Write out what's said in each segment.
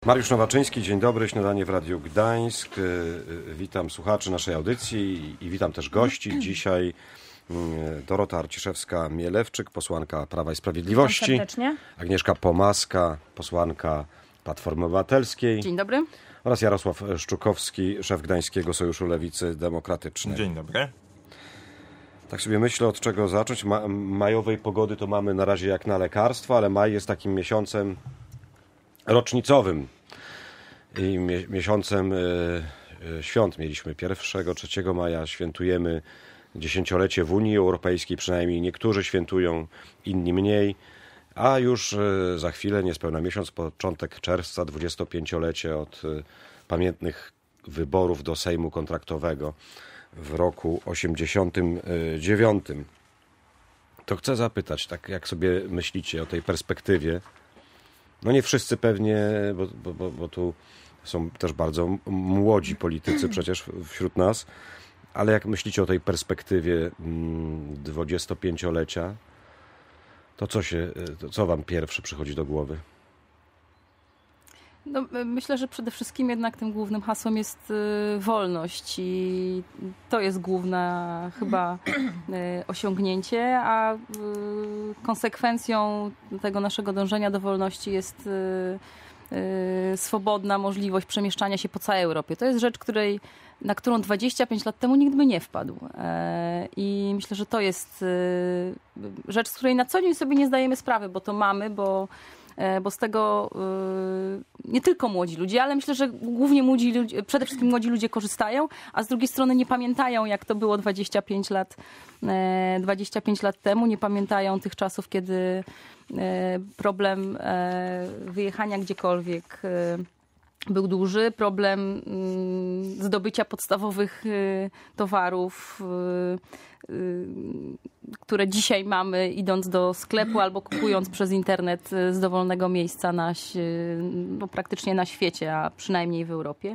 Mariusz Nowaczyński, dzień dobry, śniadanie w Radiu Gdańsk. Witam słuchaczy naszej audycji i witam też gości. Dzisiaj Dorota Arciszewska-Mielewczyk, posłanka Prawa i Sprawiedliwości. Serdecznie. Agnieszka Pomaska, posłanka Platformy Obywatelskiej. Dzień dobry. Oraz Jarosław Szczukowski, szef Gdańskiego Sojuszu Lewicy Demokratycznej. Dzień dobry. Tak sobie myślę, od czego zacząć. Majowej pogody to mamy na razie jak na lekarstwo, ale maj jest takim miesiącem rocznicowym i miesiącem świąt. Mieliśmy 1, 3 maja, świętujemy dziesięciolecie w Unii Europejskiej, przynajmniej niektórzy świętują, inni mniej, a już za chwilę, niespełna miesiąc, początek czerwca, 25-lecie od pamiętnych wyborów do Sejmu Kontraktowego w roku 89. To chcę zapytać, tak jak sobie myślicie o tej perspektywie. No nie wszyscy pewnie, bo tu są też bardzo młodzi politycy przecież wśród nas, ale jak myślicie o tej perspektywie 25-lecia, to co wam pierwsze przychodzi do głowy? No, myślę, że przede wszystkim jednak tym głównym hasłem jest wolność i to jest główne chyba osiągnięcie, a konsekwencją tego naszego dążenia do wolności jest swobodna możliwość przemieszczania się po całej Europie. To jest rzecz, na którą 25 lat temu nikt by nie wpadł. I myślę, że to jest rzecz, z której na co dzień sobie nie zdajemy sprawy, bo to mamy, bo z tego nie tylko młodzi ludzie, ale myślę, że głównie przede wszystkim młodzi ludzie korzystają, a z drugiej strony nie pamiętają, jak to było 25 lat temu, nie pamiętają tych czasów, kiedy problem wyjechania gdziekolwiek był duży, problem zdobycia podstawowych towarów, które dzisiaj mamy, idąc do sklepu albo kupując przez internet z dowolnego miejsca praktycznie na świecie, a przynajmniej w Europie,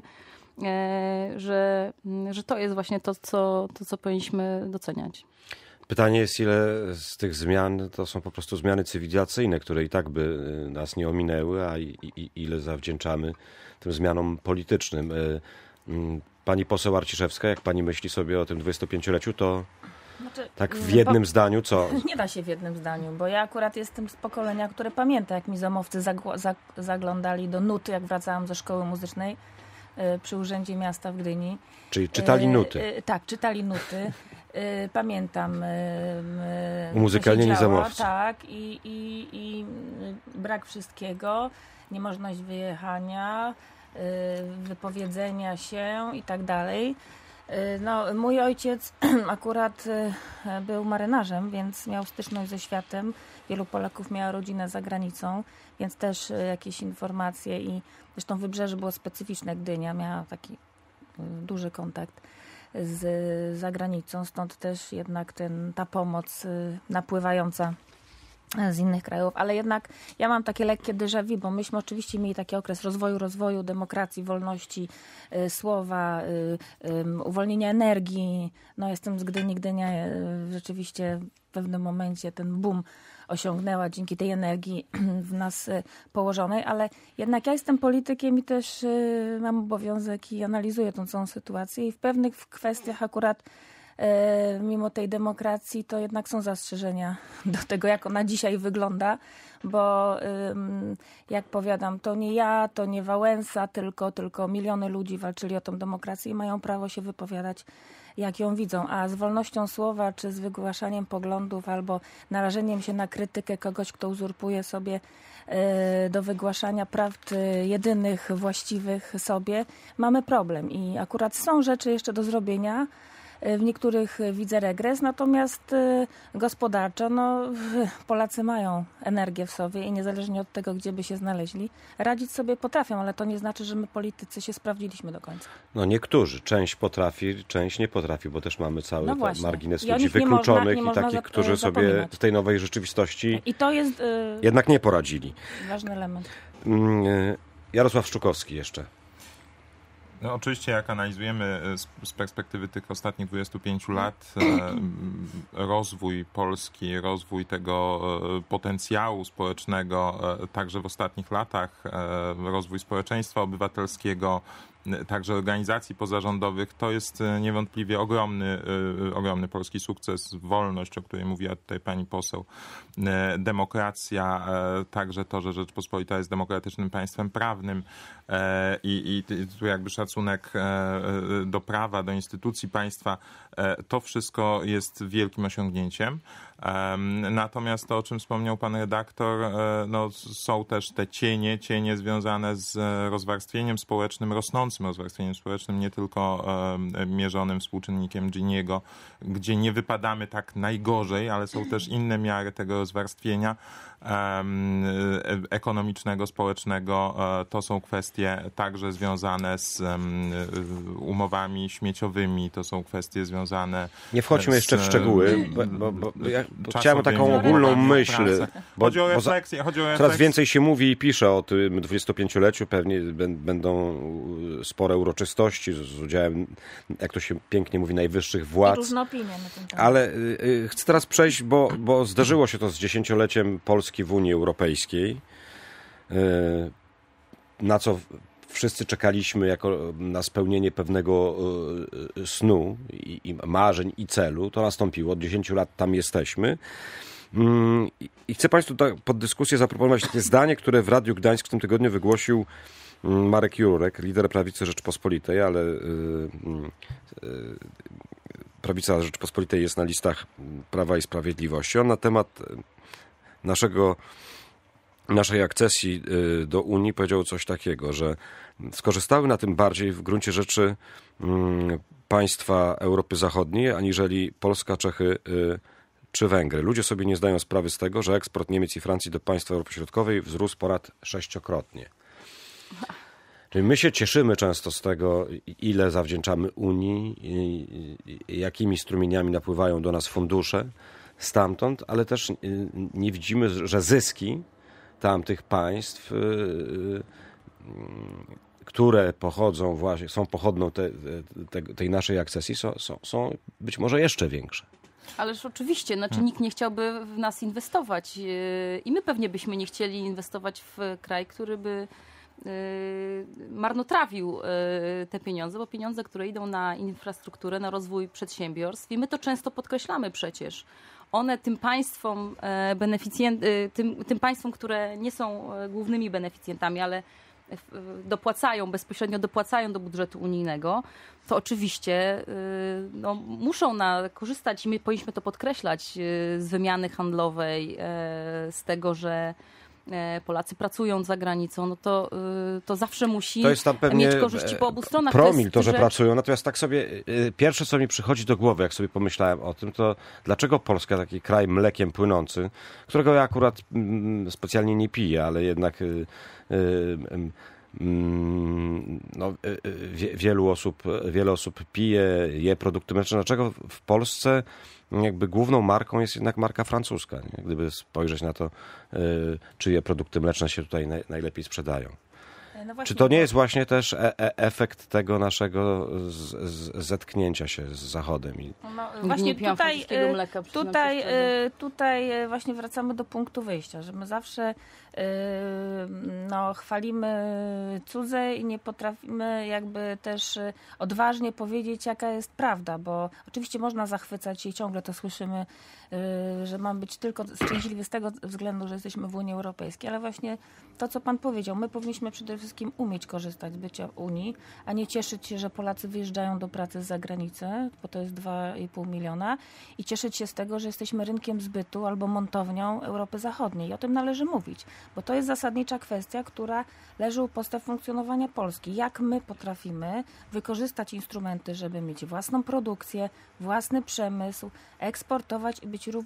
że to jest właśnie to, co powinniśmy doceniać. Pytanie jest, ile z tych zmian to są po prostu zmiany cywilizacyjne, które i tak by nas nie ominęły, a ile zawdzięczamy tym zmianom politycznym. Pani poseł Arciszewska, jak pani myśli sobie o tym 25-leciu, to tak w jednym zdaniu co? Nie da się w jednym zdaniu, bo ja akurat jestem z pokolenia, które pamięta, jak mi zomowcy zaglądali do nuty, jak wracałam ze szkoły muzycznej przy Urzędzie Miasta w Gdyni. Czyli czytali nuty? Tak, czytali nuty. Pamiętam. Umuzykalnieni zomowcy. Tak, i brak wszystkiego, niemożność wyjechania, wypowiedzenia się i tak dalej. No, mój ojciec akurat był marynarzem, więc miał styczność ze światem. Wielu Polaków miało rodzinę za granicą, więc też jakieś informacje i zresztą Wybrzeże było specyficzne. Gdynia miała taki duży kontakt z zagranicą, stąd też jednak ta pomoc napływająca z innych krajów, ale jednak ja mam takie lekkie déjà vu, bo myśmy oczywiście mieli taki okres rozwoju, demokracji, wolności, słowa, uwolnienia energii. No jestem z Gdyni. Gdynia rzeczywiście w pewnym momencie ten boom osiągnęła dzięki tej energii w nas położonej, ale jednak ja jestem politykiem i też mam obowiązek i analizuję tą całą sytuację i w pewnych kwestiach akurat mimo tej demokracji to jednak są zastrzeżenia do tego, jak ona dzisiaj wygląda, bo jak powiadam, to nie ja, to nie Wałęsa, tylko miliony ludzi walczyli o tą demokrację i mają prawo się wypowiadać, jak ją widzą. A z wolnością słowa, czy z wygłaszaniem poglądów, albo narażeniem się na krytykę kogoś, kto uzurpuje sobie do wygłaszania prawd jedynych właściwych sobie, mamy problem. I akurat są rzeczy jeszcze do zrobienia. W niektórych widzę regres, natomiast gospodarczo Polacy mają energię w sobie i niezależnie od tego, gdzie by się znaleźli, radzić sobie potrafią, ale to nie znaczy, że my politycy się sprawdziliśmy do końca. No niektórzy. Część potrafi, część nie potrafi, bo też mamy cały margines ludzi wykluczonych i takich, którzy sobie w tej nowej rzeczywistości i to jest jednak nie poradzili. Ważny element. Jarosław Szczukowski jeszcze. No, oczywiście jak analizujemy z perspektywy tych ostatnich 25 lat rozwój Polski, rozwój tego potencjału społecznego, także w ostatnich latach, rozwój społeczeństwa obywatelskiego, także organizacji pozarządowych, to jest niewątpliwie ogromny polski sukces. Wolność, o której mówiła tutaj pani poseł, demokracja, także to, że Rzeczpospolita jest demokratycznym państwem prawnym i tu jakby szacunek do prawa, do instytucji państwa, to wszystko jest wielkim osiągnięciem. Natomiast to, o czym wspomniał pan redaktor, no, są też te cienie związane z rozwarstwieniem społecznym, rosnącym rozwarstwieniem społecznym, nie tylko mierzonym współczynnikiem Giniego, gdzie nie wypadamy tak najgorzej, ale są też inne miary tego rozwarstwienia ekonomicznego, społecznego. To są kwestie także związane z umowami śmieciowymi, to są kwestie związane... Nie wchodźmy jeszcze w szczegóły, bo ja chciałem taką ogólną myśl. Chodzi o refleksję. Coraz więcej się mówi i pisze o tym 25-leciu, pewnie będą spore uroczystości z udziałem, jak to się pięknie mówi, najwyższych władz. Różne opinie na ten temat. Ale chcę teraz przejść, bo zdarzyło się to z 10-leciem Polski w Unii Europejskiej, na co wszyscy czekaliśmy jako na spełnienie pewnego snu i marzeń i celu. To nastąpiło. Od 10 lat tam jesteśmy. I chcę Państwu pod dyskusję zaproponować takie zdanie, które w Radiu Gdańsk w tym tygodniu wygłosił Marek Jurek, lider Prawicy Rzeczpospolitej, ale Prawica Rzeczpospolitej jest na listach Prawa i Sprawiedliwości. On na temat naszej akcesji do Unii powiedział coś takiego, że skorzystały na tym bardziej w gruncie rzeczy państwa Europy Zachodniej, aniżeli Polska, Czechy czy Węgry. Ludzie sobie nie zdają sprawy z tego, że eksport Niemiec i Francji do państw Europy Środkowej wzrósł ponad 6-krotnie. Czyli my się cieszymy często z tego, ile zawdzięczamy Unii, jakimi strumieniami napływają do nas fundusze stamtąd, ale też nie widzimy, że zyski tamtych państw, które pochodzą właśnie, są pochodną tej naszej akcesji, są być może jeszcze większe. Ależ oczywiście, nikt nie chciałby w nas inwestować i my pewnie byśmy nie chcieli inwestować w kraj, który by marnotrawił te pieniądze, bo pieniądze, które idą na infrastrukturę, na rozwój przedsiębiorstw i my to często podkreślamy przecież. One tym państwom, tym państwom, które nie są głównymi beneficjentami, ale bezpośrednio dopłacają do budżetu unijnego, to oczywiście muszą korzystać, i my powinniśmy to podkreślać, z wymiany handlowej, z tego, że Polacy pracują za granicą, no to zawsze musi to jest tam pewnie mieć korzyści po obu stronach. Promil to, że pracują. Natomiast tak sobie, pierwsze co mi przychodzi do głowy, jak sobie pomyślałem o tym, to dlaczego Polska, taki kraj mlekiem płynący, którego ja akurat specjalnie nie piję, ale jednak wiele osób pije, je produkty mleczne. Dlaczego w Polsce jakby główną marką jest jednak marka francuska? Nie? Gdyby spojrzeć na to, czyje produkty mleczne się tutaj najlepiej sprzedają. No właśnie, czy to nie jest właśnie też efekt tego naszego zetknięcia się z Zachodem? Właśnie tutaj właśnie wracamy do punktu wyjścia, że my zawsze chwalimy cudze i nie potrafimy jakby też odważnie powiedzieć, jaka jest prawda, bo oczywiście można zachwycać się i ciągle to słyszymy, że mam być tylko szczęśliwy z tego względu, że jesteśmy w Unii Europejskiej, ale właśnie to, co pan powiedział, my powinniśmy przede wszystkim umieć korzystać z bycia w Unii, a nie cieszyć się, że Polacy wyjeżdżają do pracy z zagranicy, bo to jest 2,5 miliona i cieszyć się z tego, że jesteśmy rynkiem zbytu albo montownią Europy Zachodniej. I o tym należy mówić, bo to jest zasadnicza kwestia, która leży u podstaw funkcjonowania Polski. Jak my potrafimy wykorzystać instrumenty, żeby mieć własną produkcję, własny przemysł, eksportować i być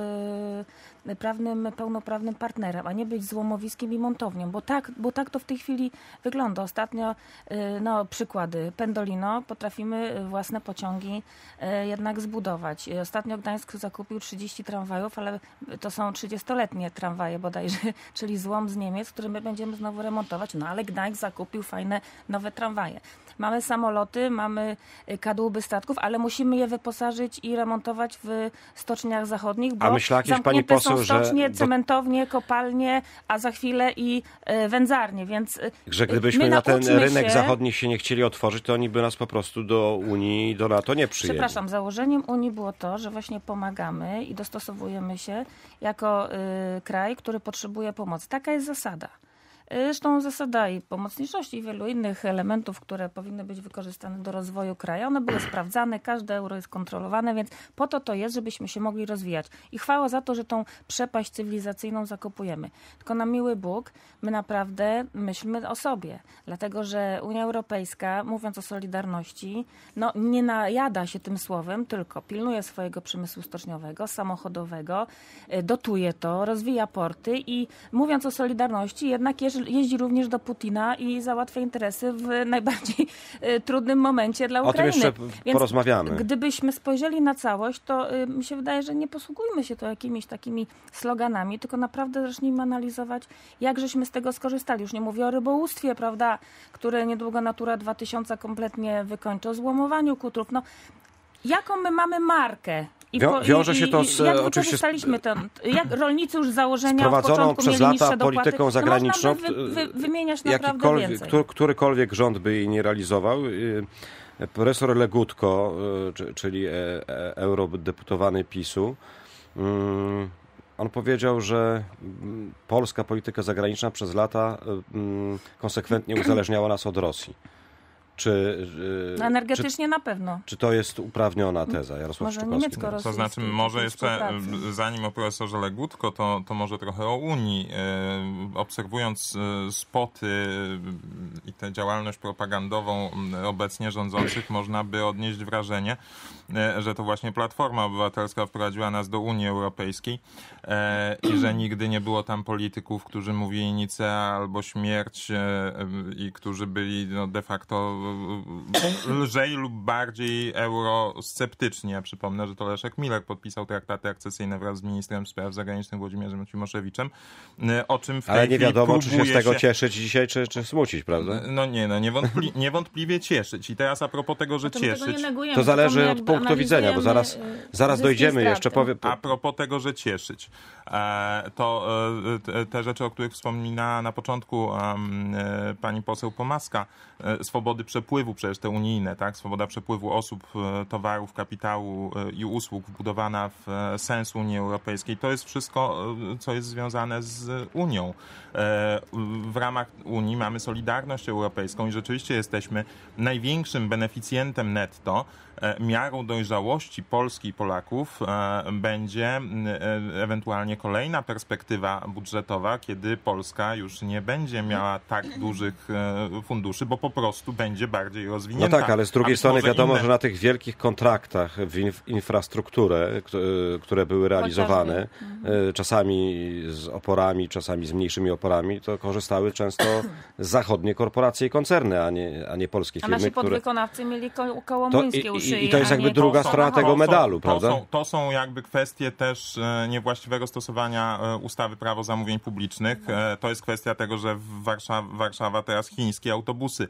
pełnoprawnym partnerem, a nie być złomowiskiem i montownią, bo tak to w tej chwili wygląda. Ostatnio, przykłady, Pendolino, potrafimy własne pociągi jednak zbudować. Ostatnio Gdańsk zakupił 30 tramwajów, ale to są 30-letnie tramwaje bodajże, czyli złom z Niemiec, który my będziemy znowu remontować. No ale Gdańsk zakupił fajne nowe tramwaje. Mamy samoloty, mamy kadłuby statków, ale musimy je wyposażyć i remontować w stoczniach zachodnich, bo jakiś pani poseł, są stocznie, cementownie, kopalnie, a za chwilę i wędzarnie, więc że gdybyśmy na ten rynek zachodni się nie chcieli otworzyć, to oni by nas po prostu do Unii i do NATO nie przyjęli. Przepraszam, założeniem Unii było to, że właśnie pomagamy i dostosowujemy się jako kraj, który potrzebuje pomocy. Taka jest zasada. Zresztą zasada i pomocniczości i wielu innych elementów, które powinny być wykorzystane do rozwoju kraju, one były sprawdzane, każde euro jest kontrolowane, więc po to jest, żebyśmy się mogli rozwijać. I chwała za to, że tą przepaść cywilizacyjną zakopujemy. Tylko na miły Bóg, my naprawdę myślmy o sobie. Dlatego, że Unia Europejska, mówiąc o solidarności, no nie najada się tym słowem, tylko pilnuje swojego przemysłu stoczniowego, samochodowego, dotuje to, rozwija porty i mówiąc o solidarności, jednak jeździ również do Putina i załatwia interesy w najbardziej trudnym momencie dla Ukrainy. O tym jeszcze porozmawiamy. Gdybyśmy spojrzeli na całość, to mi się wydaje, że nie posługujmy się to jakimiś takimi sloganami, tylko naprawdę zacznijmy analizować, jak żeśmy z tego skorzystali. Już nie mówię o rybołówstwie, prawda, które niedługo Natura 2000 kompletnie wykończy, o złomowaniu kutrów. No, jaką my mamy markę? Wiąże się to z jak oczywiście jak rolnicy już z założenia prowadzoną przez lata polityką zagraniczną, wymieniać naprawdę więcej. Którykolwiek rząd by jej nie realizował. Profesor Legutko, czyli eurodeputowany PiS-u, on powiedział, że polska polityka zagraniczna przez lata konsekwentnie uzależniała nas od Rosji. Energetycznie na pewno. Czy to jest uprawniona teza, Jarosław Szczepkowski? To znaczy, może jeszcze, zanim o profesorze Legutko, to może trochę o Unii. Obserwując spoty i tę działalność propagandową obecnie rządzących, można by odnieść wrażenie, że to właśnie Platforma Obywatelska wprowadziła nas do Unii Europejskiej i że nigdy nie było tam polityków, którzy mówili Nicea albo śmierć i którzy byli de facto lżej lub bardziej eurosceptyczni. Ja przypomnę, że to Leszek Miller podpisał traktaty akcesyjne wraz z ministrem spraw zagranicznych Włodzimierzem Cimoszewiciem, o czym w tej Ale nie wiadomo, czy się z tego cieszyć dzisiaj, czy smucić, prawda? Niewątpliwie cieszyć. I teraz a propos tego, że cieszyć... To zależy od punktu widzenia, bo zaraz dojdziemy jeszcze. A propos tego, że cieszyć, to te rzeczy, o których wspominała na początku pani poseł Pomaska, swobody przepływu, przecież te unijne, tak? Swoboda przepływu osób, towarów, kapitału i usług wbudowana w sens Unii Europejskiej. To jest wszystko, co jest związane z Unią. W ramach Unii mamy solidarność europejską i rzeczywiście jesteśmy największym beneficjentem netto. Miarą dojrzałości Polski i Polaków będzie ewentualnie kolejna perspektywa budżetowa, kiedy Polska już nie będzie miała tak dużych funduszy, bo po prostu będzie bardziej rozwinięta. No tak, ale z drugiej strony wiadomo, że na tych wielkich kontraktach w infrastrukturę, które były realizowane, czasami z oporami, czasami z mniejszymi oporami, to korzystały często zachodnie korporacje i koncerny, a nie polskie firmy. A nasi podwykonawcy mieli koło młyńskie uszy. I to jest jakby druga strona tego medalu, prawda? To są jakby kwestie też niewłaściwego stosowania ustawy Prawo zamówień publicznych. To jest kwestia tego, że Warszawa teraz chińskie autobusy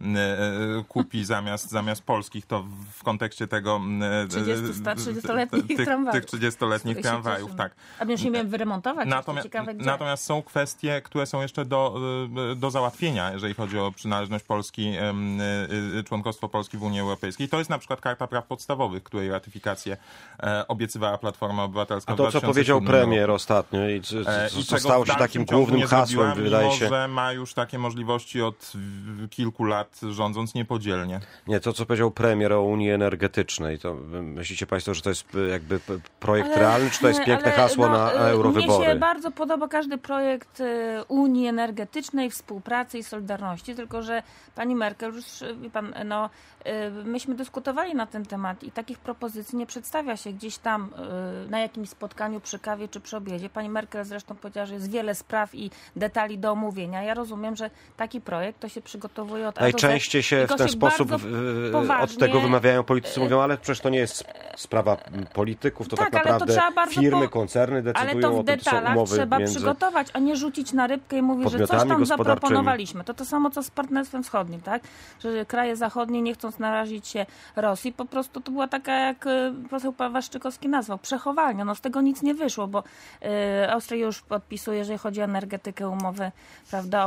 kupi zamiast polskich. To w kontekście tego 30-letnich tramwajów. Tych 30-letnich tramwajów, tak. A musimy wyremontować. Natomiast są kwestie, które są jeszcze do załatwienia, jeżeli chodzi o przynależność Polski, członkostwo Polski w Unii Europejskiej. To jest na przykład Karta Praw Podstawowych, której ratyfikację obiecywała Platforma Obywatelska. A to, co powiedział premier ostatnio i co stało się takim głównym hasłem, wydaje się... że ma już takie możliwości od kilku lat, rządząc niepodzielnie. Nie, to, co powiedział premier o Unii Energetycznej, to myślicie państwo, że to jest jakby projekt realny, czy to jest piękne hasło na eurowybory? Mnie się bardzo podoba każdy projekt Unii Energetycznej, współpracy i solidarności, tylko że pani Merkel już, wie pan, myśmy dyskutowali na ten temat i takich propozycji nie przedstawia się gdzieś tam na jakimś spotkaniu przy kawie czy przy przy obiedzie. Pani Merkel zresztą powiedziała, że jest wiele spraw i detali do omówienia. Ja rozumiem, że taki projekt to się przygotowuje od A do Z. Najczęściej się w ten sposób od tego wymawiają politycy, mówią, ale przecież to nie jest sprawa polityków, to tak naprawdę firmy, koncerny decydują o tym, to są umowy trzeba między przygotować, a nie rzucić na rybkę i mówić, że coś tam zaproponowaliśmy. To samo, co z Partnerstwem Wschodnim, tak? Że kraje zachodnie, nie chcąc narazić się Rosji, po prostu to była taka, jak poseł Waszczykowski nazwał, przechowalnia. No z tego nic nie wyszło, bo Austria już podpisuje, jeżeli chodzi o energetykę, umowy, prawda, o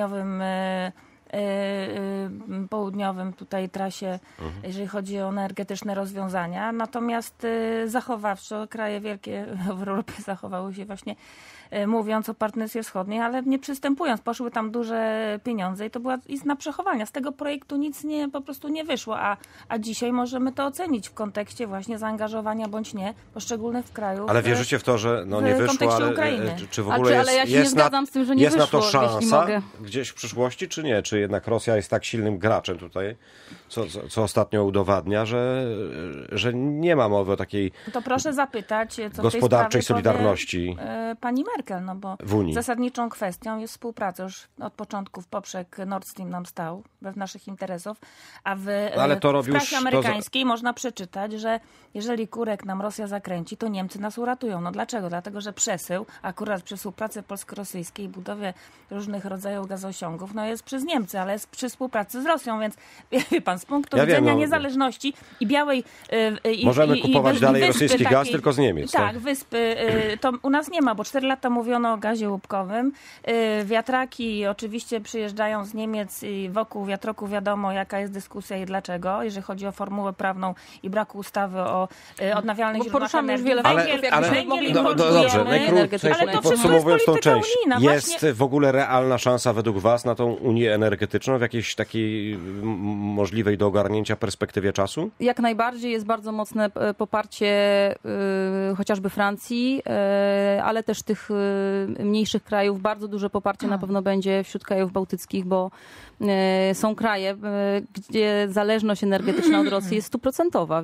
południowym tutaj trasie, jeżeli chodzi o energetyczne rozwiązania. Natomiast zachowawczo kraje wielkie w Europie zachowały się właśnie mówiąc o Partnerstwie Wschodnim, ale nie przystępując. Poszły tam duże pieniądze i to była istna przechowalnia. Z tego projektu nic po prostu nie wyszło, a dzisiaj możemy to ocenić w kontekście właśnie zaangażowania bądź nie poszczególnych krajów. Ale wierzycie w to, że nie wyszło, ale czy w ogóle ale ja się nie zgadzam z tym, że nie wyszło, jest na to szansa mogę. gdzieś w przyszłości, czy nie? Czy jednak Rosja jest tak silnym graczem tutaj, co ostatnio udowadnia, że nie ma mowy o takiej to proszę zapytać, co gospodarczej w tej solidarności pani Merkel, no bo w Unii. Zasadniczą kwestią jest współpraca. Już od początku w poprzek Nord Stream nam stał we naszych interesów, a w prasie amerykańskiej można przeczytać, że jeżeli kurek nam Rosja zakręci, to Niemcy nas uratują. No dlaczego? Dlatego, że przesył, akurat przy współpracy polsko-rosyjskiej, budowie różnych rodzajów gazociągów, no jest przez Niemcy, ale jest przy współpracy z Rosją, więc wie pan, z punktu widzenia niezależności i białej możemy kupować dalej rosyjski gaz tylko z Niemiec. Tak, wyspy to u nas nie ma, bo 4 lata mówiono o gazie łupkowym. Wiatraki oczywiście przyjeżdżają z Niemiec i wokół wiatroku wiadomo, jaka jest dyskusja i dlaczego, jeżeli chodzi o formułę prawną i braku ustawy o odnawialnych źródłach energii. Już wiele dobrze, najkrócej podsumowując tą część. Jest w ogóle realna szansa według was na tą Unię energetyczną w jakiejś takiej możliwej do ogarnięcia perspektywie czasu? Jak najbardziej jest bardzo mocne poparcie chociażby Francji, ale też tych mniejszych krajów. Bardzo duże poparcie na pewno będzie wśród krajów bałtyckich, bo są kraje, gdzie zależność energetyczna od Rosji jest 100%,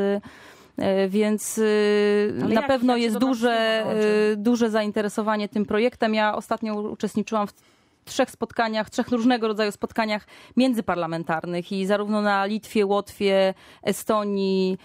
więc na pewno jest duże zainteresowanie tym projektem. Ja ostatnio uczestniczyłam w 3 spotkaniach, 3 różnego rodzaju spotkaniach międzyparlamentarnych i zarówno na Litwie, Łotwie, Estonii,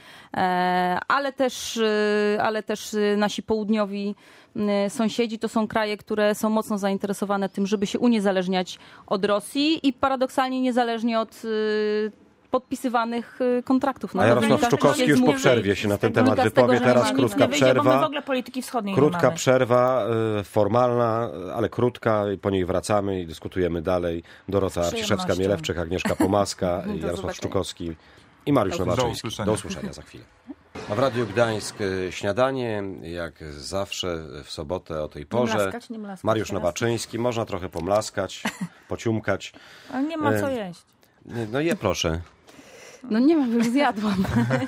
ale też nasi południowi sąsiedzi to są kraje, które są mocno zainteresowane tym, żeby się uniezależniać od Rosji i paradoksalnie niezależnie od podpisywanych kontraktów. A Jarosław Szczukowski już po przerwie się na ten temat wypowie. Teraz krótka przerwa. W ogóle polityki wschodniej krótka przerwa, formalna, ale krótka i po niej wracamy i dyskutujemy dalej. Dorota Arciszewska-Mielewczyk, Agnieszka Pomaska, Jarosław Szczukowski i Mariusz Nowaczyński. Do usłyszenia za chwilę. A w Radiu Gdańsk śniadanie, jak zawsze w sobotę o tej porze. Nie mlaskać Mariusz Nowaczyński, można trochę pomlaskać, pociumkać. Ale nie ma co jeść. No je proszę. No nie mam, już zjadłam.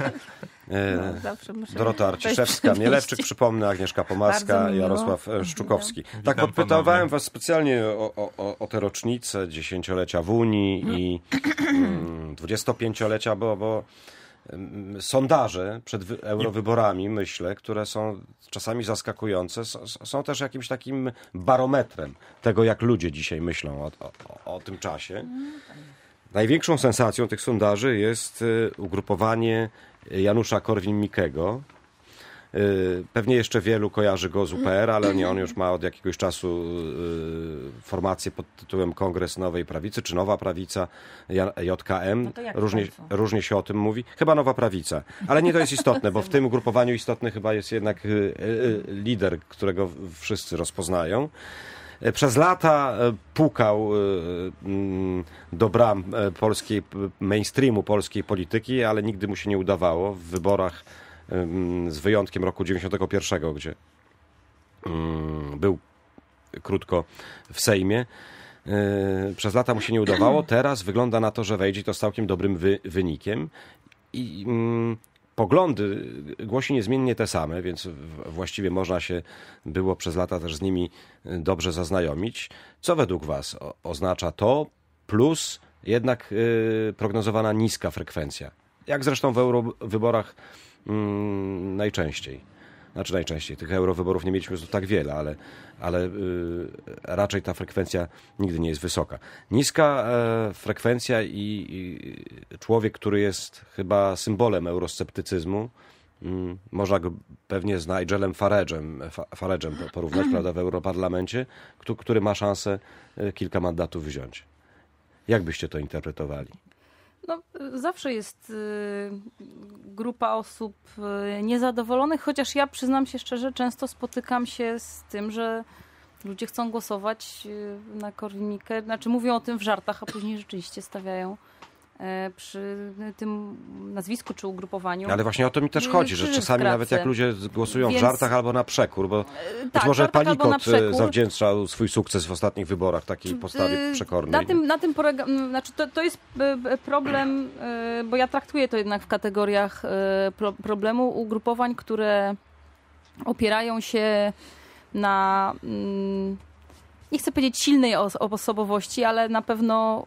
Dorota Arciszewska-Mielewczyk, przypomnę, Agnieszka Pomaska, Jarosław Szczukowski. Tak, podpytowałem was specjalnie o te rocznice 10-lecia w Unii i 25-lecia, bo sondaże przed eurowyborami, myślę, które są czasami zaskakujące, są też jakimś takim barometrem tego, jak ludzie dzisiaj myślą o tym czasie. Największą sensacją tych sondaży jest ugrupowanie Janusza Korwin-Mikkego. Pewnie jeszcze wielu kojarzy go z UPR, ale on już ma od jakiegoś czasu formację pod tytułem Kongres Nowej Prawicy, czy Nowa Prawica, JKM. No różnie się o tym mówi. Chyba Nowa Prawica. Ale nie to jest istotne, bo w tym ugrupowaniu istotny chyba jest jednak lider, którego wszyscy rozpoznają. Przez lata pukał do bram mainstreamu polskiej polityki, ale nigdy mu się nie udawało w wyborach, z wyjątkiem roku 91, gdzie był krótko w Sejmie. Przez lata mu się nie udawało. Teraz wygląda na to, że wejdzie to z całkiem dobrym wynikiem. I poglądy głosi niezmiennie te same, więc właściwie można się było przez lata też z nimi dobrze zaznajomić. Co według was oznacza to, plus jednak prognozowana niska frekwencja? Jak zresztą w eurowyborach najczęściej. znaczy najczęściej, tych eurowyborów nie mieliśmy tak wiele, ale raczej ta frekwencja nigdy nie jest wysoka. Niska frekwencja i człowiek, który jest chyba symbolem eurosceptycyzmu, można go pewnie z Nigelem Farage'em porównać, prawda, w Europarlamencie, który ma szansę kilka mandatów wziąć. Jak byście to interpretowali? No, zawsze jest grupa osób niezadowolonych, chociaż ja przyznam się szczerze, często spotykam się z tym, że ludzie chcą głosować na Korwin-Mikke, znaczy mówią o tym w żartach, a później rzeczywiście stawiają przy tym nazwisku czy ugrupowaniu. Ale właśnie o to mi też chodzi, że czasami nawet jak ludzie głosują w żartach albo na przekór, bo być może Palikot zawdzięczał swój sukces w ostatnich wyborach takiej postawie przekornej. Na tym polega, znaczy to jest problem, bo ja traktuję to jednak w kategoriach problemu ugrupowań, które opierają się na, nie chcę powiedzieć silnej osobowości, ale na pewno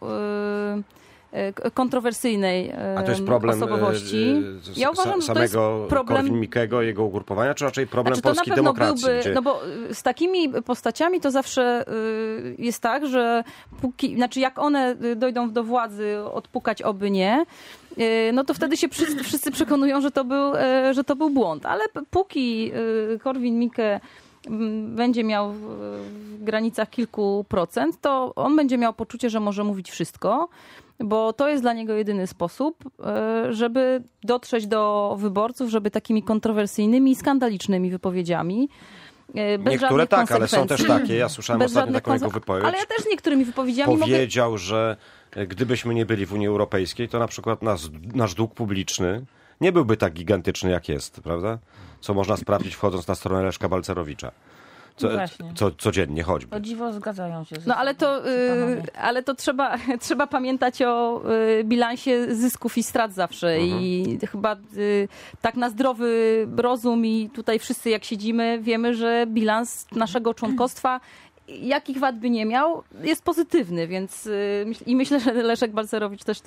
kontrowersyjnej osobowości. A to jest problem ja uważam, że samego to jest problem Korwin-Mikkego, jego ugrupowania, czy raczej problem polskiej demokracji? No bo z takimi postaciami to zawsze jest tak, że znaczy jak one dojdą do władzy, odpukać oby nie, no to wtedy się wszyscy przekonują, że to był błąd. Ale póki Korwin-Mikke będzie miał w granicach kilku procent, to on będzie miał poczucie, że może mówić wszystko, bo to jest dla niego jedyny sposób, żeby dotrzeć do wyborców, żeby takimi kontrowersyjnymi i skandalicznymi wypowiedziami, bez niektóre tak, ale są też takie. Ja słyszałem ostatnio taką jego wypowiedź. Ale ja też niektórymi wypowiedziami powiedział, że gdybyśmy nie byli w Unii Europejskiej, to na przykład nasz dług publiczny nie byłby tak gigantyczny, jak jest, prawda? Co można sprawdzić, wchodząc na stronę Leszka Balcerowicza. Codziennie choćby. O dziwo zgadzają się. No ale to trzeba pamiętać o bilansie zysków i strat zawsze. I chyba tak na zdrowy rozum i tutaj wszyscy jak siedzimy, wiemy, że bilans naszego członkostwa, jakich wad by nie miał, jest pozytywny, więc i myślę, że Leszek Balcerowicz też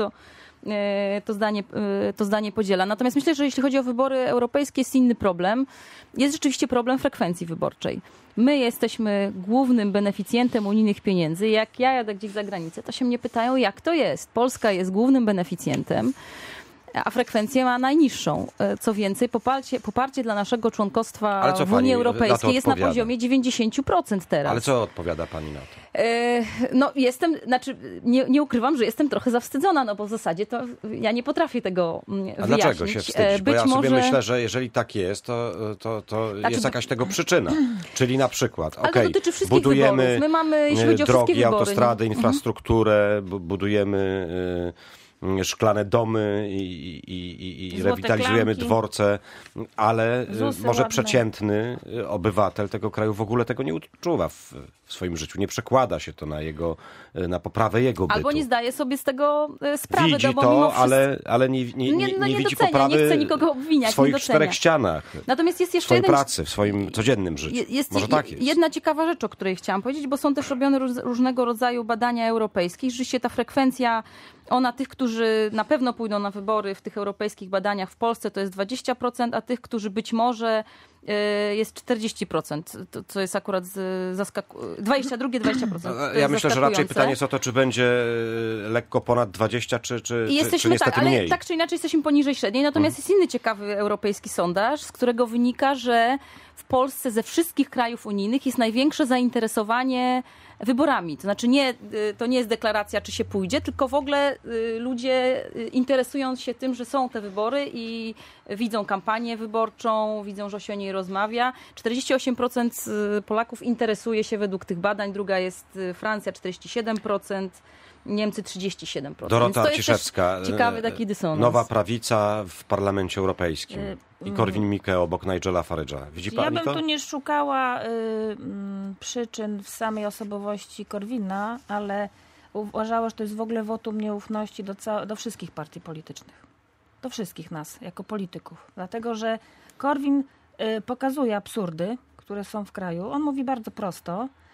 to zdanie podziela. Natomiast myślę, że jeśli chodzi o wybory europejskie, jest inny problem. Jest rzeczywiście problem frekwencji wyborczej. My jesteśmy głównym beneficjentem unijnych pieniędzy. Jak ja jadę gdzieś za granicę, to się mnie pytają, jak to jest. Polska jest głównym beneficjentem, a frekwencję ma najniższą. Co więcej, poparcie dla naszego członkostwa w Unii Europejskiej jest na poziomie 90% teraz. Ale co odpowiada pani na to? No nie ukrywam, że jestem trochę zawstydzona, no bo w zasadzie to ja nie potrafię tego wyjaśnić. A dlaczego się wstydzić? Bo ja sobie myślę, że jeżeli tak jest, to jest jakaś tego przyczyna. Czyli na przykład, budujemy wyborów. My mamy, jeśli chodzi o drogi, wybory, autostrady, infrastrukturę, budujemy szklane domy i rewitalizujemy dworce, ale może przeciętny obywatel tego kraju w ogóle tego nie odczuwa w swoim życiu. Nie przekłada się to na poprawę jego bytu. Albo nie zdaje sobie z tego sprawy. Widzi to, ale nie widzi poprawy nie chcę nikogo obwiniać, w swoich czterech ścianach. Natomiast jest w swojej pracy, w swoim codziennym życiu. Może tak jest. Jedna ciekawa rzecz, o której chciałam powiedzieć, bo są też robione różnego rodzaju badania europejskie. Rzeczywiście ta frekwencja, ona tych, którzy na pewno pójdą na wybory w tych europejskich badaniach w Polsce, to jest 20%, a tych, którzy być może jest 40%, co jest akurat 20%. Ja myślę, że raczej pytanie jest o to, czy będzie lekko ponad 20, czy niestety mniej. Tak czy inaczej jesteśmy poniżej średniej. Natomiast jest inny ciekawy europejski sondaż, z którego wynika, że w Polsce ze wszystkich krajów unijnych jest największe zainteresowanie wyborami. To znaczy to nie jest deklaracja, czy się pójdzie, tylko w ogóle ludzie interesują się tym, że są te wybory i widzą kampanię wyborczą, widzą, że się o niej rozmawia. 48% Polaków interesuje się według tych badań, druga jest Francja 47%, Niemcy 37%. Dorota Arciszewska, ciekawy taki dysonans. Nowa prawica w Parlamencie Europejskim i Korwin-Mikke obok Nigela Farage'a. Widzi pani to? Ja bym tu nie szukała przyczyn w samej osobowości Korwina, ale uważała, że to jest w ogóle wotum nieufności do wszystkich partii politycznych. Do wszystkich nas, jako polityków. Dlatego, że Korwin pokazuje absurdy, które są w kraju. On mówi bardzo prosto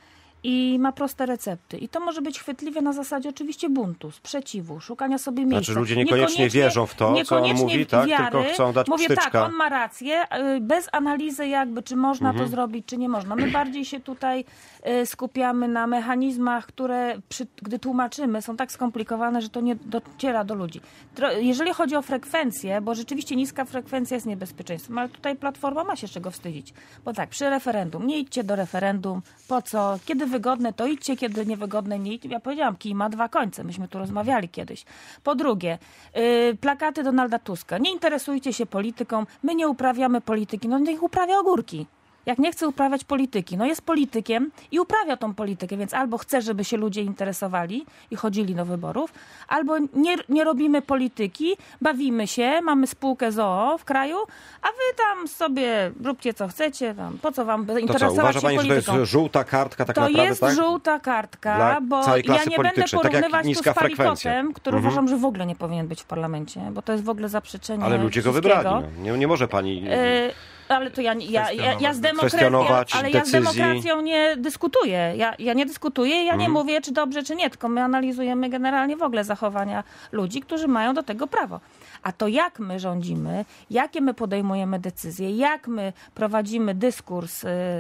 i ma proste recepty. I to może być chwytliwe na zasadzie oczywiście buntu, sprzeciwu, szukania sobie miejsca. Znaczy ludzie niekoniecznie wierzą w to, co on mówi, tak? Tylko chcą dać Mówię pstryczka. tak, on ma rację, bez analizy jakby, czy można to zrobić, czy nie można. My bardziej się tutaj skupiamy na mechanizmach, które gdy tłumaczymy, są tak skomplikowane, że to nie dociera do ludzi. Jeżeli chodzi o frekwencję, bo rzeczywiście niska frekwencja jest niebezpieczeństwem, ale tutaj Platforma ma się czego wstydzić. Bo tak, przy referendum, nie idźcie do referendum, po co? Kiedy wygodne, to idźcie, kiedy niewygodne, nie idźcie. Ja powiedziałam, kij ma dwa końce, myśmy tu rozmawiali kiedyś. Po drugie, plakaty Donalda Tuska. Nie interesujcie się polityką, my nie uprawiamy polityki, no niech uprawia ogórki. Jak nie chce uprawiać polityki, no jest politykiem i uprawia tą politykę, więc albo chce, żeby się ludzie interesowali i chodzili do wyborów, albo nie robimy polityki, bawimy się, mamy spółkę ZOO w kraju, a wy tam sobie róbcie co chcecie, tam, po co wam interesować Uważa się pani, polityką? że to jest żółta kartka tak naprawdę? To jest tak? żółta kartka, Dla bo całej klasy ja nie będę politycznej, tak jak porównywać tu niska z Palikotem, frekwencja. który uważam, że w ogóle nie powinien być w parlamencie, bo to jest w ogóle zaprzeczenie Ale ludzie go wszystkiego. wybrali. No. Nie może pani... Ale to ja z kwestionować ale ja z decyzji. demokracją nie dyskutuję. Ja nie dyskutuję, ja nie mówię, czy dobrze, czy nie, tylko my analizujemy generalnie w ogóle zachowania ludzi, którzy mają do tego prawo. A to jak my rządzimy, jakie my podejmujemy decyzje, jak my prowadzimy dyskurs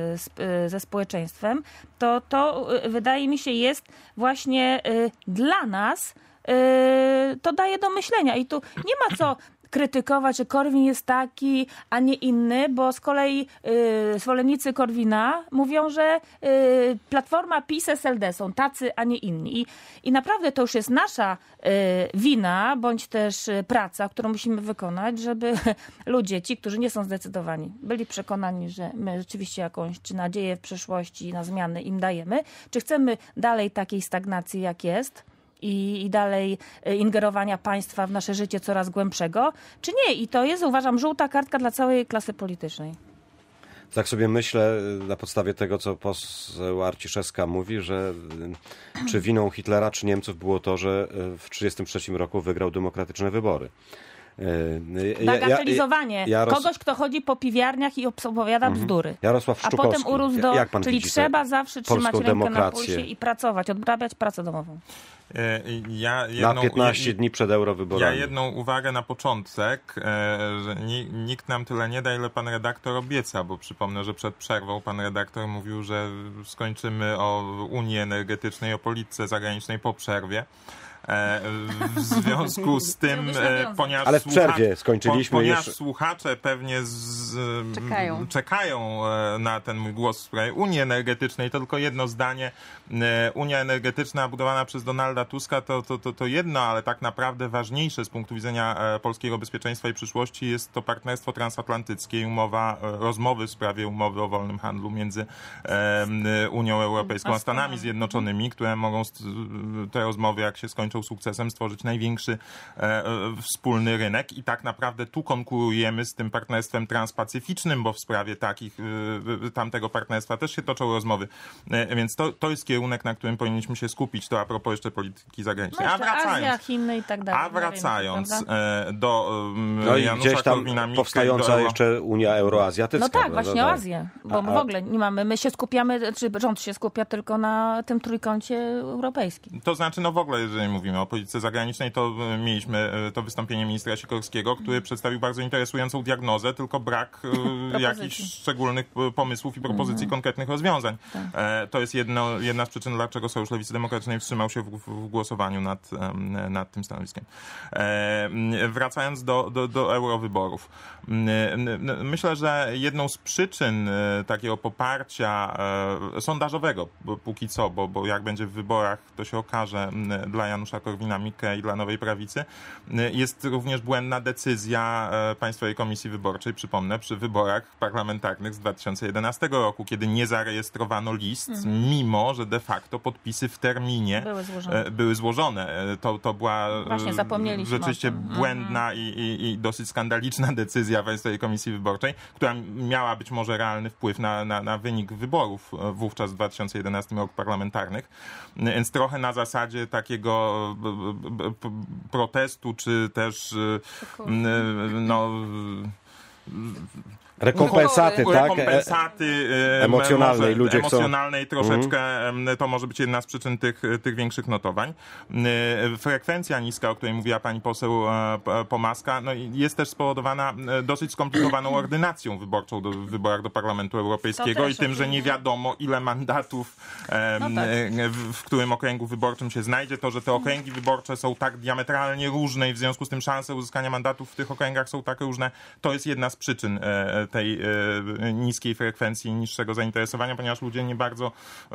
ze społeczeństwem, to wydaje mi się jest właśnie dla nas, to daje do myślenia. I tu nie ma co krytykować, że Korwin jest taki, a nie inny, bo z kolei zwolennicy Korwina mówią, że Platforma, PiS, SLD są tacy, a nie inni. I naprawdę to już jest nasza wina, bądź też praca, którą musimy wykonać, żeby ludzie, ci, którzy nie są zdecydowani, byli przekonani, że my rzeczywiście jakąś czy nadzieję w przyszłości na zmiany im dajemy, czy chcemy dalej takiej stagnacji, jak jest, i dalej ingerowania państwa w nasze życie coraz głębszego, czy nie? I to jest, uważam, żółta kartka dla całej klasy politycznej. Tak sobie myślę, na podstawie tego, co poseł Arciszewska mówi, że czy winą Hitlera, czy Niemców było to, że w 1933 roku wygrał demokratyczne wybory. Bagatelizowanie. Kogoś, kto chodzi po piwiarniach i opowiada bzdury. Jarosław Szczukowski. A potem urósł Jak pan czyli widzi trzeba zawsze trzymać rękę demokrację? na pulsie i pracować, odrabiać pracę domową. Na 15 dni przed eurowyborami. Ja jedną uwagę na początek, że nikt nam tyle nie da, ile pan redaktor obieca, bo przypomnę, że przed przerwą pan redaktor mówił, że skończymy o Unii Energetycznej, o polityce zagranicznej po przerwie. W związku z tym, ponieważ ale w przerwie skończyliśmy ponieważ już... słuchacze pewnie czekają na ten mój głos w sprawie Unii Energetycznej, to tylko jedno zdanie. Unia Energetyczna budowana przez Donalda Tuska to jedno, ale tak naprawdę ważniejsze z punktu widzenia polskiego bezpieczeństwa i przyszłości jest to partnerstwo transatlantyckie i rozmowy w sprawie umowy o wolnym handlu między Unią Europejską a Stanami Zjednoczonymi, które mogą te rozmowy, jak się skończą sukcesem, stworzyć największy wspólny rynek i tak naprawdę tu konkurujemy z tym partnerstwem transpacyficznym, bo w sprawie tamtego partnerstwa też się toczą rozmowy. Więc to jest kierunek, na którym powinniśmy się skupić. To a propos jeszcze polityki zagranicznej. Azja, Chiny i tak dalej. A wracając do Janusza gdzieś tam Korwina-Mikke powstająca jeszcze Unia Euroazjatycka. No tak, właśnie o Azję. Bo w ogóle nie mamy, my się skupiamy, czy rząd się skupia tylko na tym trójkącie europejskim. To znaczy, w ogóle, jeżeli mówimy o polityce zagranicznej, to mieliśmy to wystąpienie ministra Sikorskiego, który przedstawił bardzo interesującą diagnozę, tylko brak jakichś szczególnych pomysłów i propozycji konkretnych rozwiązań. Tak. To jest jedna z przyczyn, dlaczego Sojusz Lewicy Demokratycznej wstrzymał się w głosowaniu nad tym stanowiskiem. Wracając do eurowyborów. Myślę, że jedną z przyczyn takiego poparcia sondażowego póki co, bo jak będzie w wyborach, to się okaże dla Janusza Korwina-Mikke i dla Nowej Prawicy, jest również błędna decyzja Państwowej Komisji Wyborczej, przypomnę, przy wyborach parlamentarnych z 2011 roku, kiedy nie zarejestrowano list, mimo że de facto podpisy w terminie były złożone. To była rzeczywiście błędna i dosyć skandaliczna decyzja Państwowej Komisji Wyborczej, która miała być może realny wpływ na wynik wyborów wówczas w 2011 roku parlamentarnych. Więc trochę na zasadzie takiego protestu, czy też Rekompensaty, tak? Rekompensaty Emocjonalnej. Ludzie emocjonalnej troszeczkę, to może być jedna z przyczyn tych większych notowań. Frekwencja niska, o której mówiła pani poseł Pomaska, no jest też spowodowana dosyć skomplikowaną ordynacją wyborczą w wyborach do Parlamentu Europejskiego i tym, że nie wiadomo, ile mandatów w którym okręgu wyborczym się znajdzie. To, że te okręgi wyborcze są tak diametralnie różne i w związku z tym szanse uzyskania mandatów w tych okręgach są tak różne, to jest jedna z przyczyn tej niskiej frekwencji i niższego zainteresowania, ponieważ ludzie nie bardzo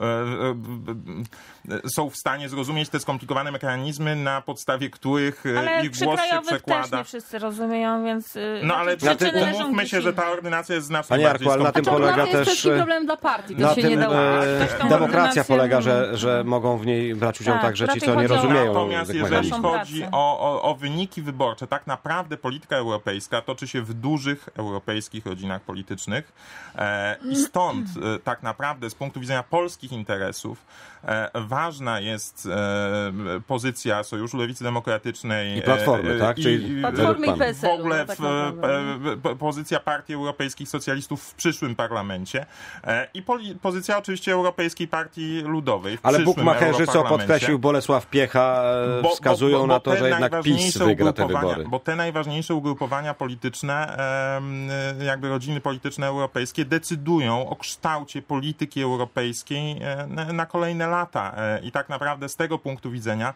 są w stanie zrozumieć te skomplikowane mechanizmy, na podstawie których ich głos się przekłada. Też nie wszyscy rozumieją, więc no ale umówmy się, że ta ordynacja jest znacznie Panie bardziej Jarku, ale na tym polega to jest też... problem dla partii, to Na się tym nie da demokracja polega, że mogą w niej brać udział także ci, co nie rozumieją. Natomiast jeżeli mechanizmów. chodzi o wyniki wyborcze, tak naprawdę polityka europejska toczy się w dużych europejskich rodzinach politycznych i stąd tak naprawdę z punktu widzenia polskich interesów ważna jest pozycja Sojuszu Lewicy Demokratycznej i Platformy, tak? Czyli Platformy i PSL-u. W ogóle pozycja Partii Europejskich Socjalistów w przyszłym parlamencie i pozycja oczywiście Europejskiej Partii Ludowej w ale przyszłym bukmacherzy, co europarlamencie. podkreślił Bolesław Piecha, wskazują na to, że jednak PiS wygra te wybory. Bo te najważniejsze ugrupowania polityczne, jakby rodziny polityczne europejskie decydują o kształcie polityki europejskiej na kolejne lata. I tak naprawdę z tego punktu widzenia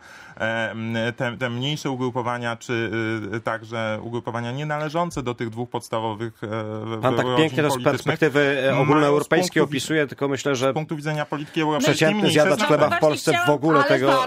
te mniejsze ugrupowania, czy także ugrupowania nienależące do tych dwóch podstawowych Pan tak pięknie to z perspektywy ogólnoeuropejskiej opisuje, tylko myślę, że z punktu widzenia polityki europejskiej przeciętny zjadacz chleba w Polsce w ogóle tego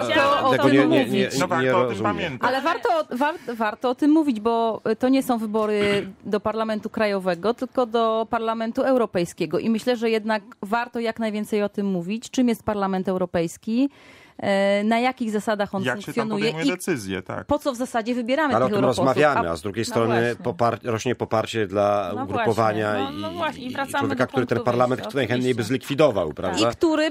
nie rozumie. Ale warto o tym mówić, bo to nie są wybory do Parlamentu Krajowego, tylko do Parlamentu Europejskiego. I myślę, że jednak warto jak najwięcej o tym mówić. Czym jest Parlament Europejski? Na jakich zasadach on funkcjonuje i decyzje, tak. Po co w zasadzie wybieramy ale tych o tym europosłów. rozmawiamy, a z drugiej strony rośnie poparcie dla ugrupowania i człowieka, który ten parlament najchętniej by zlikwidował, prawda? I który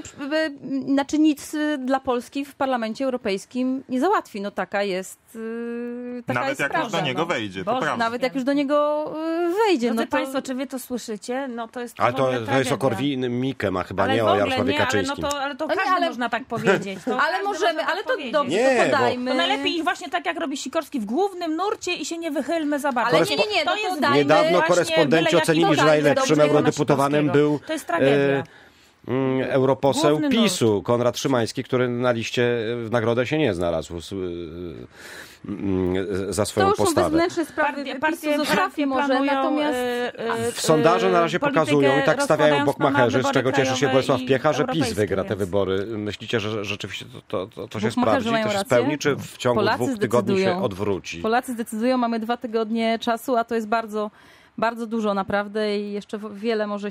nic dla Polski w Parlamencie Europejskim nie załatwi. No taka jest nawet jest jak prawda, już do niego wejdzie, to prawda. Nawet jak już do niego wejdzie. Drodzy Państwo, czy wy to słyszycie? No to jest ale to jest o Korwin-Mikkem, a chyba nie o Jarosławie Kaczyńskim. Ale to każdy można tak powiedzieć. Ale możemy, ale to dobrze, nie, to podajmy. To najlepiej właśnie tak, jak robi Sikorski w głównym nurcie i się nie wychylmy za bardzo. Ale nie, to jest niedawno korespondenci ocenili, że najlepszym eurodeputowanym był to jest tragedia. Europoseł Główny PiS-u, Konrad Szymański, który na liście w nagrodę się nie znalazł za swoją postawę. To już są wewnętrzne sprawy PiS-u, zostawmy może, natomiast... Sondaże na razie pokazują i tak stawiają bukmacherzy, z czego cieszy się Bolesław Piecha, że PiS wygra te wybory. Myślicie, że rzeczywiście to się sprawdzi, to się spełni, czy w ciągu 2 tygodni się odwróci? Polacy zdecydują, mamy 2 tygodnie czasu, a to jest bardzo, bardzo dużo naprawdę i jeszcze wiele może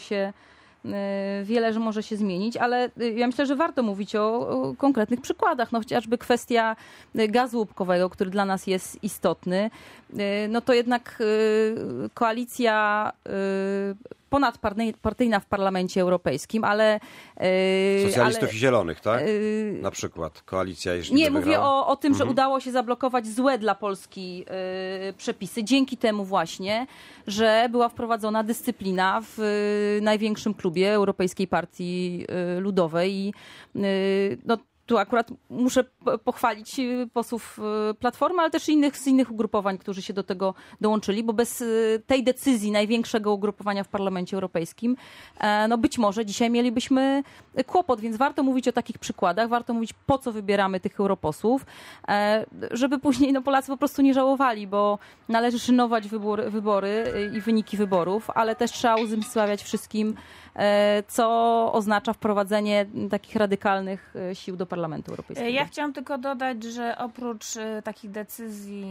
się zmienić, ale ja myślę, że warto mówić o konkretnych przykładach. No chociażby kwestia gazu łupkowego, który dla nas jest istotny. No to jednak koalicja ponadpartyjna w Parlamencie Europejskim, ale... Socjalistów i Zielonych, tak? Na przykład koalicja, jeżeli nie, mówię o tym, że udało się zablokować złe dla Polski przepisy. Dzięki temu właśnie, że była wprowadzona dyscyplina w największym klubie Europejskiej Partii Ludowej i no, tu akurat muszę pochwalić posłów Platformy, ale też z innych ugrupowań, którzy się do tego dołączyli, bo bez tej decyzji największego ugrupowania w Parlamencie Europejskim, no być może dzisiaj mielibyśmy kłopot, więc warto mówić o takich przykładach, warto mówić, po co wybieramy tych europosłów, żeby później Polacy po prostu nie żałowali, bo należy szanować wybory i wyniki wyborów, ale też trzeba uzmysławiać wszystkim, co oznacza wprowadzenie takich radykalnych sił do Parlamentu Europejskiego. Ja chciałam tylko dodać, że oprócz takich decyzji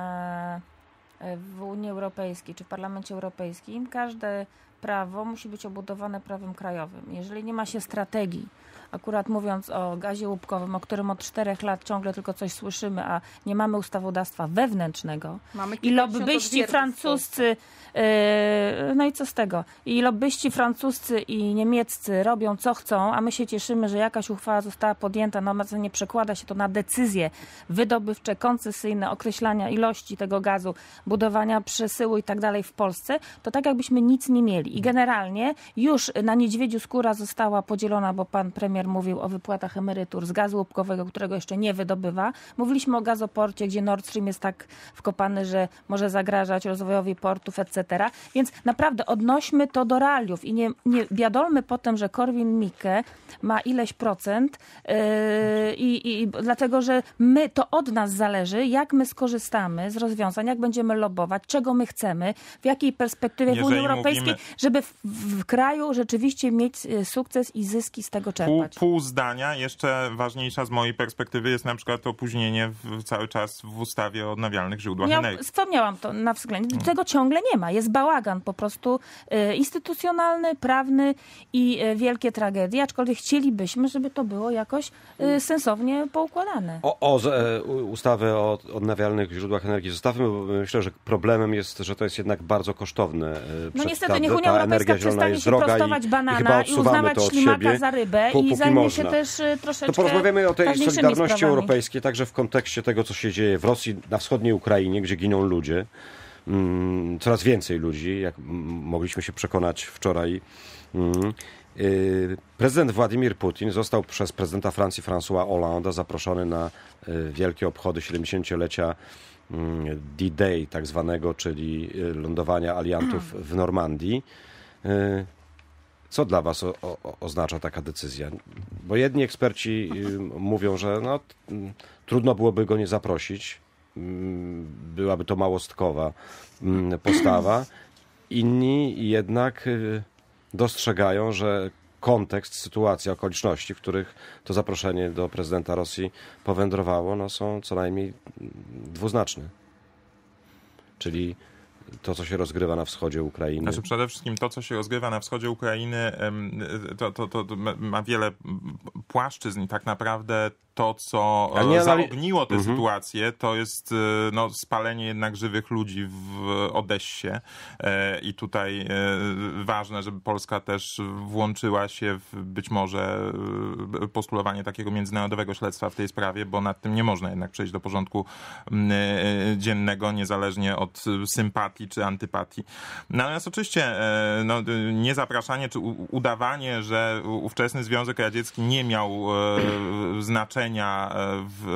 w Unii Europejskiej czy w Parlamencie Europejskim, każde prawo musi być obudowane prawem krajowym. Jeżeli nie ma się strategii, akurat mówiąc o gazie łupkowym, o którym od 4 lat ciągle tylko coś słyszymy, a nie mamy ustawodawstwa wewnętrznego. I lobbyści francuscy, no i co z tego? I lobbyści francuscy i niemieccy robią co chcą, a my się cieszymy, że jakaś uchwała została podjęta, no nie przekłada się to na decyzje wydobywcze, koncesyjne, określania ilości tego gazu, budowania przesyłu i tak dalej w Polsce, to tak jakbyśmy nic nie mieli. I generalnie już na niedźwiedziu skóra została podzielona, bo pan premier mówił o wypłatach emerytur z gazu łupkowego, którego jeszcze nie wydobywa. Mówiliśmy o gazoporcie, gdzie Nord Stream jest tak wkopany, że może zagrażać rozwojowi portów, etc. Więc naprawdę odnośmy to do realiów i nie biadolmy potem, że Korwin-Mikke ma ileś procent i dlatego, że to od nas zależy, jak my skorzystamy z rozwiązań, jak będziemy lobbować, czego my chcemy, w jakiej perspektywie w Unii Europejskiej, żeby w kraju rzeczywiście mieć sukces i zyski z tego czerpać. Pół zdania. Jeszcze ważniejsza z mojej perspektywy jest na przykład opóźnienie cały czas w ustawie o odnawialnych źródłach energii. Wspomniałam to na względzie. Tego ciągle nie ma. Jest bałagan po prostu instytucjonalny, prawny i wielkie tragedie, aczkolwiek chcielibyśmy, żeby to było jakoś sensownie poukładane. Ustawę o odnawialnych źródłach energii zostawmy, bo myślę, że problemem jest, że to jest jednak bardzo kosztowne. No niestety, niech Unia Europejska przestanie się prostować banana i uznawać ślimaka za rybę i zajmie się też troszeczkę. To porozmawiamy o tej solidarności sprawami europejskiej, także w kontekście tego, co się dzieje w Rosji, na wschodniej Ukrainie, gdzie giną ludzie. Coraz więcej ludzi, jak mogliśmy się przekonać wczoraj. Prezydent Władimir Putin został przez prezydenta Francji François Hollande zaproszony na wielkie obchody 70-lecia D-Day tak zwanego, czyli lądowania aliantów w Normandii. Co dla was oznacza taka decyzja? Bo jedni eksperci mówią, że trudno byłoby go nie zaprosić. Byłaby to małostkowa postawa. Inni jednak dostrzegają, że kontekst, sytuacja, okoliczności, w których to zaproszenie do prezydenta Rosji powędrowało, są co najmniej dwuznaczne. Czyli to, co się rozgrywa na wschodzie Ukrainy. Znaczy przede wszystkim to, co się rozgrywa na wschodzie Ukrainy, to ma wiele płaszczyzn i tak naprawdę to, co zaogniło tę sytuację, to jest spalenie jednak żywych ludzi w Odessie. I tutaj ważne, żeby Polska też włączyła się w być może postulowanie takiego międzynarodowego śledztwa w tej sprawie, bo nad tym nie można jednak przejść do porządku dziennego, niezależnie od sympatii czy antypatii. Natomiast oczywiście niezapraszanie czy udawanie, że ówczesny Związek Radziecki nie miał znaczenia w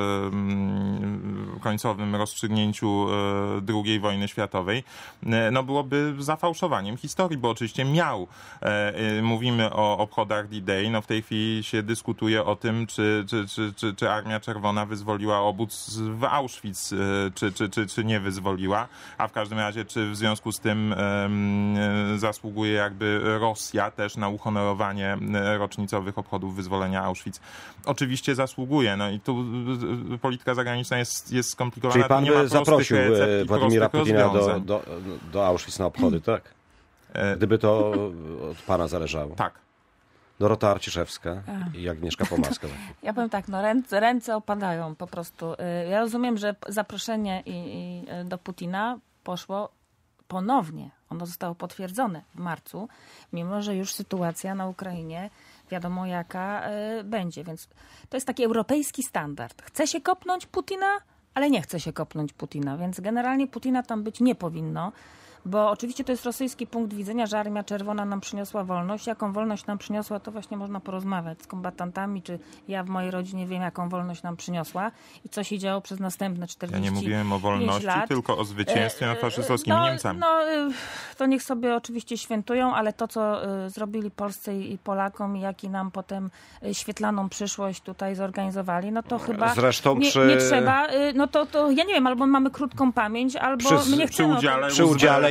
końcowym rozstrzygnięciu II wojny światowej, byłoby zafałszowaniem historii, bo oczywiście miał. Mówimy o obchodach D-Day, w tej chwili się dyskutuje o tym, czy Armia Czerwona wyzwoliła obóz w Auschwitz, czy nie wyzwoliła, a w każdym razie, czy w związku z tym zasługuje jakby Rosja też na uhonorowanie rocznicowych obchodów wyzwolenia Auschwitz. Oczywiście zasługuje. I tu polityka zagraniczna jest skomplikowana. Czyli pan by zaprosił Władimira Putina do Auschwitz na obchody, tak? Gdyby to od pana zależało. Tak. Dorota Arciszewska i Agnieszka Pomaska. Ja powiem tak, ręce opadają po prostu. Ja rozumiem, że zaproszenie do Putina poszło ponownie. Ono zostało potwierdzone w marcu, mimo że już sytuacja na Ukrainie wiadomo jaka będzie. Więc to jest taki europejski standard. Chce się kopnąć Putina, ale nie chce się kopnąć Putina. Więc generalnie Putina tam być nie powinno. Bo oczywiście to jest rosyjski punkt widzenia, że Armia Czerwona nam przyniosła wolność. Jaką wolność nam przyniosła, to właśnie można porozmawiać z kombatantami, czy ja w mojej rodzinie wiem, jaką wolność nam przyniosła i co się działo przez następne 45 lat. Ja nie mówiłem o wolności, tylko o zwycięstwie nad faszystowskimi Niemcami. To niech sobie oczywiście świętują, ale to, co zrobili Polsce i Polakom i jaki nam potem świetlaną przyszłość tutaj zorganizowali, to chyba zresztą nie trzeba, to ja nie wiem, albo mamy krótką pamięć, albo my nie chcemy. Przy udziale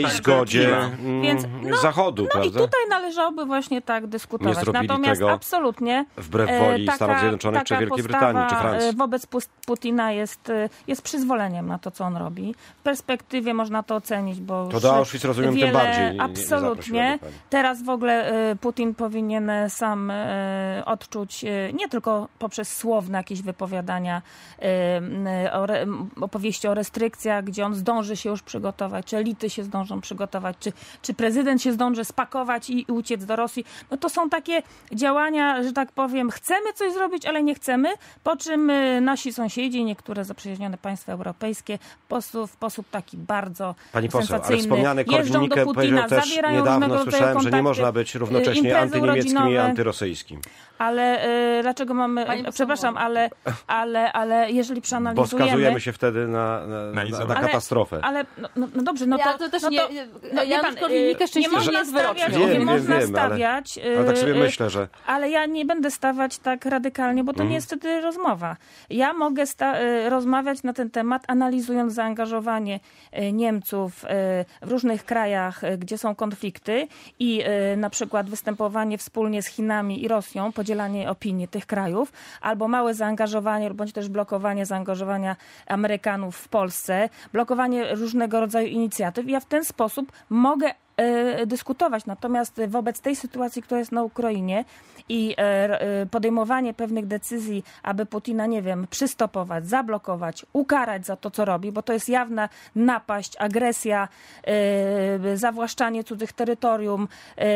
zgodzie Więc, Zachodu, prawda? I tutaj należałoby właśnie tak dyskutować. Nie zrobili Natomiast tego absolutnie wbrew woli Stanów Zjednoczonych czy Wielkiej Brytanii czy Francji. Wobec Putina jest przyzwoleniem na to, co on robi. W perspektywie można to ocenić, bo To do Auschwitz, rozumiem, tym bardziej absolutnie. Teraz w ogóle Putin powinien sam odczuć, nie tylko poprzez słowne jakieś wypowiadania, opowieści o restrykcjach, gdzie on zdąży się już przygotować, czy elity się zdążą przygotować, czy prezydent się zdąży spakować i uciec do Rosji. No to są takie działania, że tak powiem, chcemy coś zrobić, ale nie chcemy, po czym nasi sąsiedzi, niektóre zaprzyjaźnione państwa europejskie w sposób taki bardzo Pani poseł, sensacyjny ale wspomniany jeżdżą do Korwin-Mikke Putina, powiedział też zawierają niedawno, różnego rodzaju słyszałem, że nie kontakty, można być równocześnie imprezy antyniemieckim i urodzinowe. antyrosyjskim. Ale dlaczego mamy... Przepraszam, ale jeżeli Bo przeanalizujemy... skazujemy się wtedy na katastrofę. Ale no dobrze, no Ja to też nie... Jan Korwin-Mikke szczęśliwie nie jest wyrocznie. Wiem, można wiem, stawiać... Ale tak sobie myślę, że... Ale ja nie będę stawać tak radykalnie, bo to nie jest wtedy rozmowa. Ja mogę rozmawiać na ten temat, analizując zaangażowanie Niemców w różnych krajach, gdzie są konflikty i na przykład występowanie wspólnie z Chinami i Rosją, podzielanie opinii tych krajów, albo małe zaangażowanie, bądź też blokowanie zaangażowania Amerykanów w Polsce, blokowanie różnego rodzaju inicjatyw. Ja w ten sposób mogę dyskutować. Natomiast wobec tej sytuacji, która jest na Ukrainie i podejmowanie pewnych decyzji, aby Putina, nie wiem, przystopować, zablokować, ukarać za to, co robi, bo to jest jawna napaść, agresja, zawłaszczanie cudzych terytorium,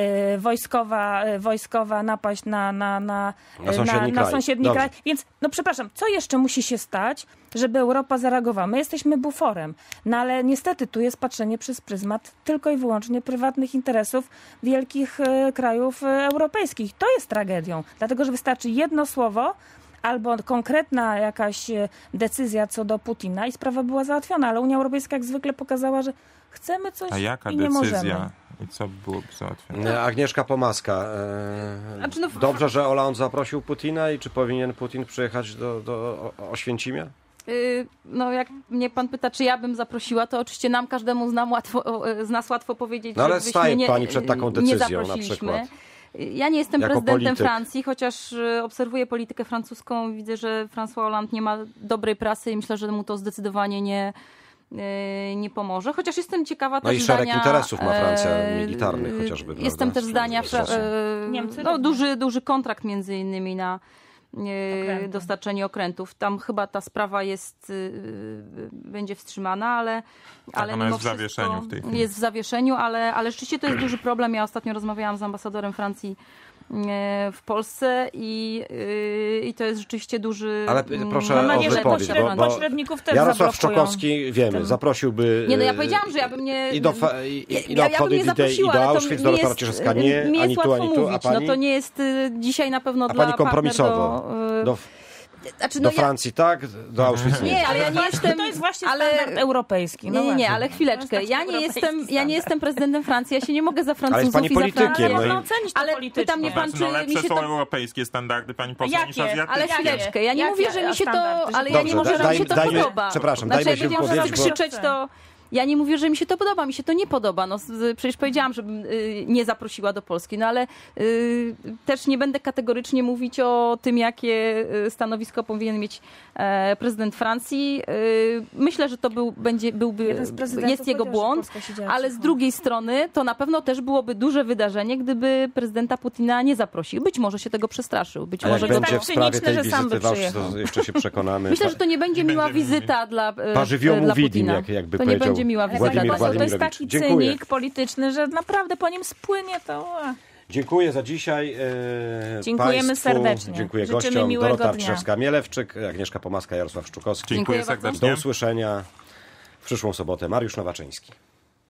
wojskowa napaść na sąsiedni kraj. Więc, no przepraszam, co jeszcze musi się stać, żeby Europa zareagowała? My jesteśmy buforem, no ale niestety tu jest patrzenie przez pryzmat tylko i wyłącznie prywatnych interesów wielkich krajów europejskich. To jest tragedią, dlatego że wystarczy jedno słowo albo konkretna jakaś decyzja co do Putina i sprawa była załatwiona, ale Unia Europejska jak zwykle pokazała, że chcemy coś i nie możemy. I co byłoby załatwione? Agnieszka Pomaska. Dobrze, że Hollande zaprosił Putina i czy powinien Putin przyjechać do Oświęcimia? No jak mnie pan pyta, czy ja bym zaprosiła, to oczywiście nam każdemu z nas łatwo powiedzieć, no, ale żebyśmy staje pani przed taką decyzją na przykład. Ja nie jestem jako prezydentem polityk Francji, chociaż obserwuję politykę francuską. Widzę, że François Hollande nie ma dobrej prasy i myślę, że mu to zdecydowanie nie pomoże. Chociaż jestem ciekawa też zdania... No i szereg interesów ma Francja militarnych chociażby. Jestem też zdania... Niemcy, duży kontrakt między innymi na dostarczenie okrętów. Tam chyba ta sprawa będzie wstrzymana, ale ona jest w zawieszeniu w tej chwili. Jest w zawieszeniu, ale rzeczywiście to jest duży problem. Ja ostatnio rozmawiałam z ambasadorem Francji w Polsce i to jest rzeczywiście duży... Ale proszę o wypowiedź, bo pośredników też Jarosław Szczokowski, wiemy, zaprosiłby... Nie, no ja powiedziałam, że ja bym nie... I do obchody i do Auschwitz, do Lotowa Cieszewska nie, ani tu, ani tu, a pani... No to nie jest dzisiaj na pewno dla pani kompromisowo do Francji, tak? Do Auschwitz nie, ale ja nie jestem... To jest właśnie standard europejski. No nie, ale chwileczkę. Ja nie jestem prezydentem Francji, ja się nie mogę za Francuzów ale jest pani politykiem. Ale pyta mnie pan, czy mi się są europejskie standardy, pani poseł, niż azjatyckie. Ale chwileczkę, ja nie mówię, że mi się to... Ale ja nie mówię, że mi się to podoba. Przepraszam, dajmy się powiedzieć, krzyczeć, to... Ja nie mówię, że mi się to podoba, mi się to nie podoba. No, przecież powiedziałam, żebym nie zaprosiła do Polski, no ale też nie będę kategorycznie mówić o tym, jakie stanowisko powinien mieć prezydent Francji. Myślę, że to jest jego błąd, ale z drugiej strony to na pewno też byłoby duże wydarzenie, gdyby prezydenta Putina nie zaprosił. Być może się tego przestraszył. Być może jak będzie w sprawie tej wizyty w Auschwitz, to jeszcze się przekonamy. Myślę, że to nie będzie miła wizyta dla Putina. Jakby to nie będzie miła wizyta. To jest taki cynik polityczny, że naprawdę po nim spłynie to... Dziękuję za dzisiaj. Dziękujemy państwu. serdecznie. Dziękuję Życzymy gościom. miłego Dorota dnia. Arczewska-Mielewczyk, Agnieszka Pomaska, Jarosław Szczukowski. Dziękuję serdecznie. Do usłyszenia w przyszłą sobotę. Mariusz Nowaczyński.